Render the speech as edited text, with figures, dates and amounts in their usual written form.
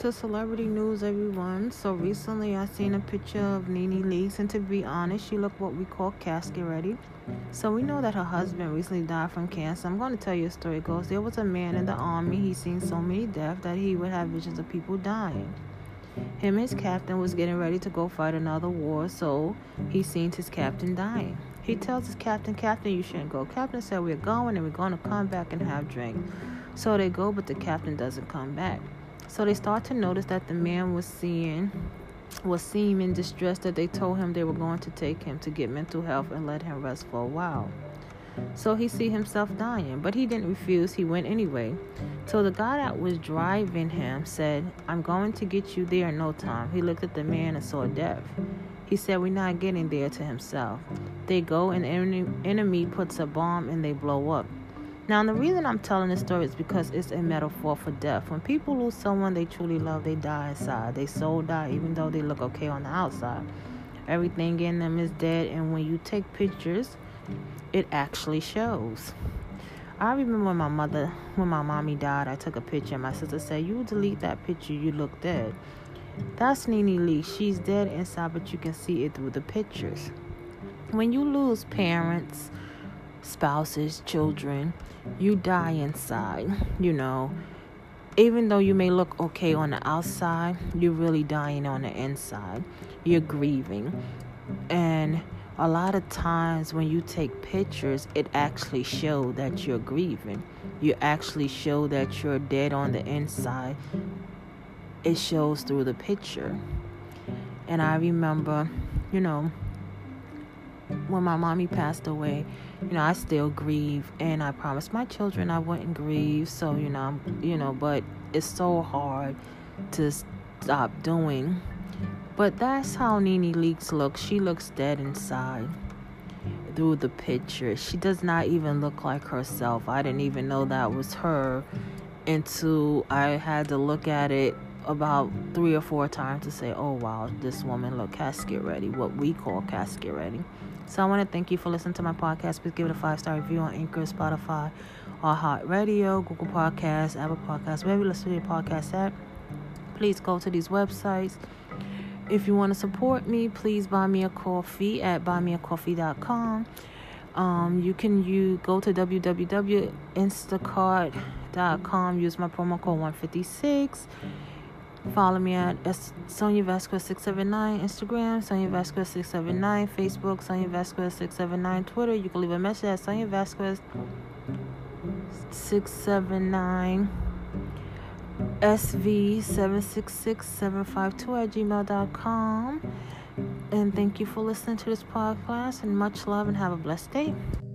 to celebrity news, everyone. So recently I seen a picture of Nene Leakes, and to be honest, she looked what we call casket ready. So we know that her husband recently died from cancer. I'm going to tell you a story. It goes, there was a man in the army. He seen so many deaths that he would have visions of people dying. Him and his captain was getting ready to go fight another war, so he seen his captain dying. He tells his captain, you shouldn't go. Captain said, we're going and we're going to come back and have drink. So they go, but the captain doesn't come back. So they start to notice that the man was seeming distressed, that they told him they were going to take him to get mental health and let him rest for a while. So he see himself dying, but he didn't refuse. He went anyway. So the guy that was driving him said, I'm going to get you there in no time. He looked at the man and saw death. He said, we're not getting there, to himself. They go and enemy puts a bomb and they blow up. Now, the reason I'm telling this story is because it's a metaphor for death. When people lose someone they truly love, they die inside. They soul die, even though they look okay on the outside. Everything in them is dead, and when you take pictures, it actually shows. I remember when my mommy died, I took a picture, and my sister said, you delete that picture, you look dead. That's Nene Leakes. She's dead inside, but you can see it through the pictures. When you lose parents, spouses, children, you die inside. Even though you may look okay on the outside, you're really dying on the inside. You're grieving. And a lot of times when you take pictures, it actually shows that you're grieving. You actually show that you're dead on the inside. It shows through the picture. And I remember, when my mommy passed away, I still grieve, and I promised my children I wouldn't grieve. So, but it's so hard to stop doing. But that's how Nene Leakes looks. She looks dead inside through the picture. She does not even look like herself. I didn't even know that was her until I had to look at it about 3 or 4 times to say, oh wow, this woman look casket ready, what we call casket ready. So I want to thank you for listening to my podcast. Please give it a 5-star review on Anchor, Spotify, iHeartRadio, Google Podcasts, Apple Podcasts, wherever you listen to your podcast at. Please go to these websites. If you want to support me, please buy me a coffee at buymeacoffee.com. You can go to www.instacart.com. Use my promo code 156. Follow me at Sonia Vasquez 679, Instagram, Sonia Vasquez 679, Facebook, Sonia Vasquez 679, Twitter. You can leave a message at Sonia Vasquez 679, SV766752 @gmail.com. And thank you for listening to this podcast, and much love, and have a blessed day.